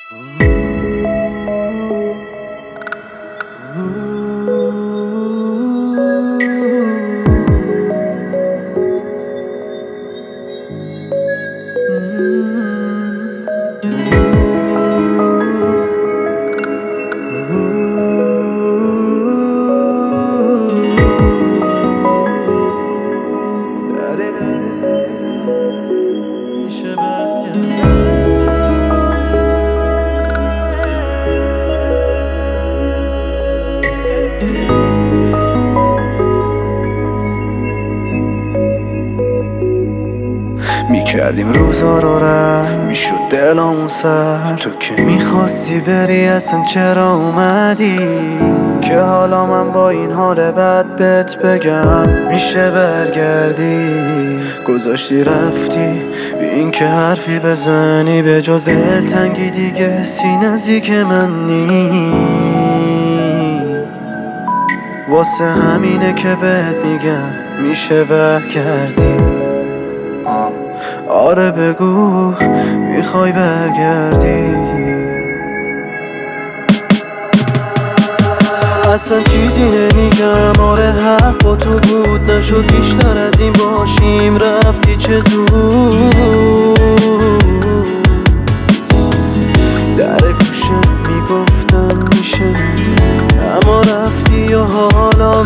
میکردیم روزا رو رد میشد دلامون سر. تو که میخواستی بری اصلا چرا اومدی؟ که حالا من با این حال بد بهت بگم میشه برگردی؟ گذاشتی رفتی بی این که حرفی بزنی، به جز دلتنگی دیگه حسی نزدیک من نی. واسه همینه که بهت میگم میشه برگردی. آره بگو میخوای برگردی؟ اصلا چیزی نمیگم، آره حق با تو بود، نشد بیشتر از این باشیم، رفتی چه زود. در گوشت میگفتم میشه اما رفتی و حالا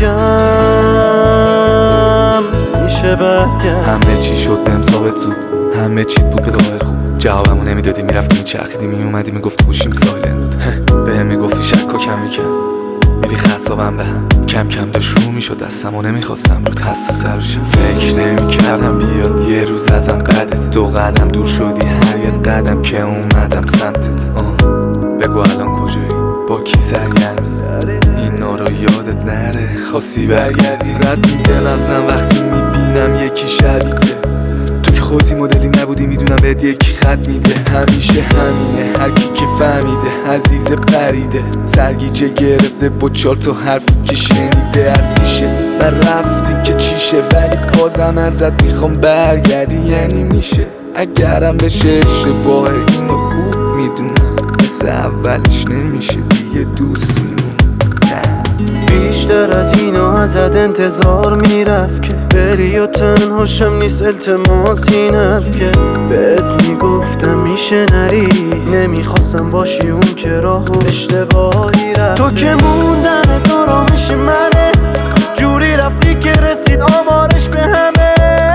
میگم میشه برگرد. همه چی شد بهم ثابت زود، همه چی بود به ظاهر خوب، جوابمو نمیدادی، میرفتی میچرخیدی میومدی میگفتی گوشیم سایلنت بود. بهم میگفتی شکا کم میکن، میری خستابم به هم، کم کم داشت رو میشد دستم و نمیخواستم رو تست سرشم. فکر نمیکردم بیاد یه روز ازم قدت، 2 قدم دور شدی هر یه قدم که اومدم سمتت. بگو الان کجایی، با کی سرگرمی، اینا رو یادت نره خواستی برگردی. رد میده مغزم وقتی میبینم یکی شبیته، تو که خودی مدلی نبودی میدونم بهت یکی خط میده. همیشه همینه هر کی که فهمیده عزیز پریده، سرگیجه گرفته با 4 تا حرفی که شنیده از پیشه. من رفتی که چیشه ولی بازم ازت میخوام برگردی، یعنی میشه اگرم بشه اشتباه اینو خوب میدونم، مثل اولش نمیشه دیگه دوستیمون. بیشتر از اینو ازت انتظار میرفت که بری و تنهاشم نیست التماس این حرف که بهت میگفتم میشه نری، نمیخواستم باشی اون که راهو اشتباهی رفت. تو که موندن آرامش منه، جوری رفتی که رسید آمارش به همه.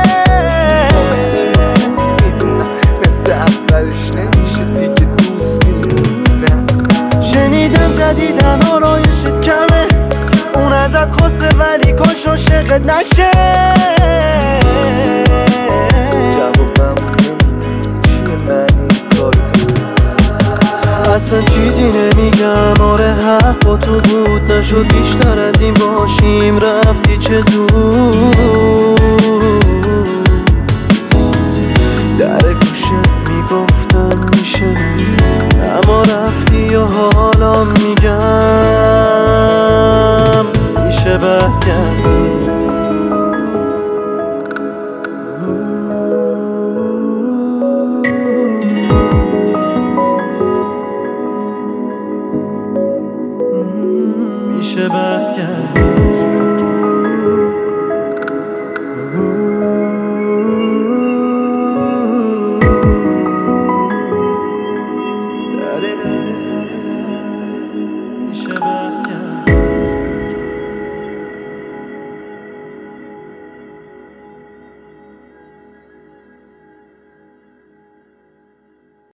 میدونم مثل اولش نمیشه دیگه دوستیمون. شنیدم جدیدن آرایشت کمه، اون ازت خواسته ولی کاش عاشقت نشه. جوابم نمیدی چیه من کارت؟ اصلا چیزی نمیگم، آره حق با تو بود، نشد بیشتر از این باشیم، رفتی چه زود. در گوشت میگفتم میشه اما رفتی و حالا میگم میشه برگردی. میشه برگردی. میشه برگردی.